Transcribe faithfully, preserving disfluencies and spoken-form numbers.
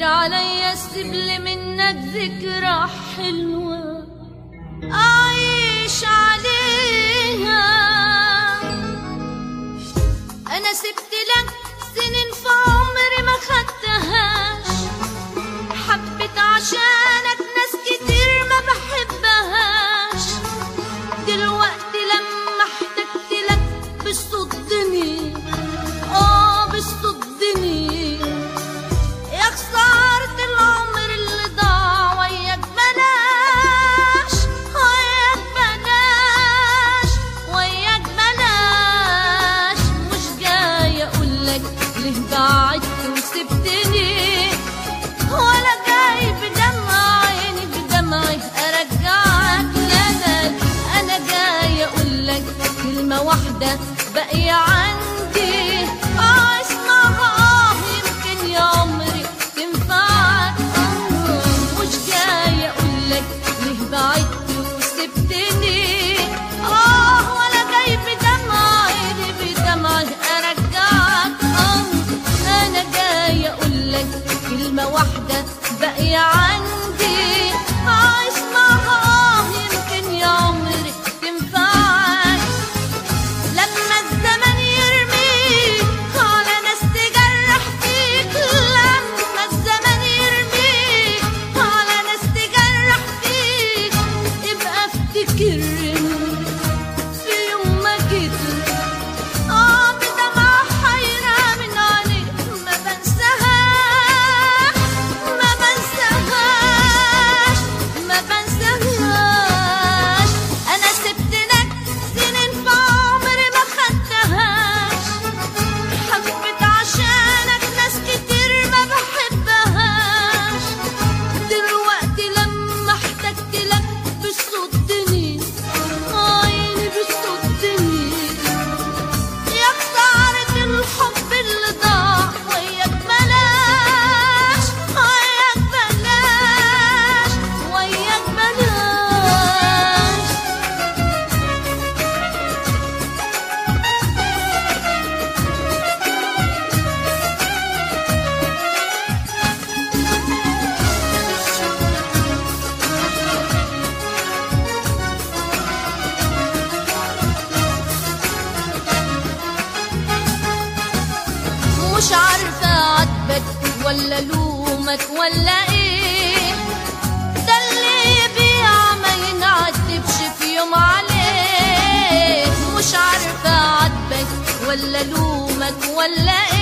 عليا السبل منك ذكرى حلوة أعيش عليها. أنا سبت لك سنين في عمري ما خدتهاش، حبيت عشانك ناس كتير ما بحبهاش، دلوقتي لما احتجت لك بتصدني، اه بتصدني. يا خسارة العمر اللي ضاع وياك، بلاش وياك بلاش وياك بلاش. مش جاي اقولك ليه بعدت وسبتني، ولا جاي بدمع عيني بدمعي ارجعك. لا لا انا جاي اقولك كلمة واحدة باقية عندي، اه اسمعها اه يمكن يا عمري تنفعك. اه مش جاي اقولك ليه بعدت وسبتني، اه ولا جاي بدمع عيني بدمعي ارجعك. اه انا جاي اقولك كلمة واحدة باقية عندي، اه اسمعها اه يمكن يا عمري تنفعك. لما الزمن يرميك على ناس تجرح فيك، لما الزمن يرميك على ناس تجرح فيك، ابقى افتكرني في يوم ما جيت اه بدمعة حيرة من عليك ما بنساهاش ما بنساهاش ما بنساهاش. أنا سبت لك سنين في عمري ما خدتهاش، حبيت عشانك ناس كتير ما بحبهاش، دلوقتي لما احتجت لك بتصدني، عيني بتصدني. يا خسارة الحب اللي ضاع وياك، بلاش وياك بلاش وياك بلاش. مش عارفة عاتبك ولا لومك ولا ايه، ده اللي يبيع ما ينعتبش في يوم عليه. مش عارفة عاتبك ولا لومك ولا ايه،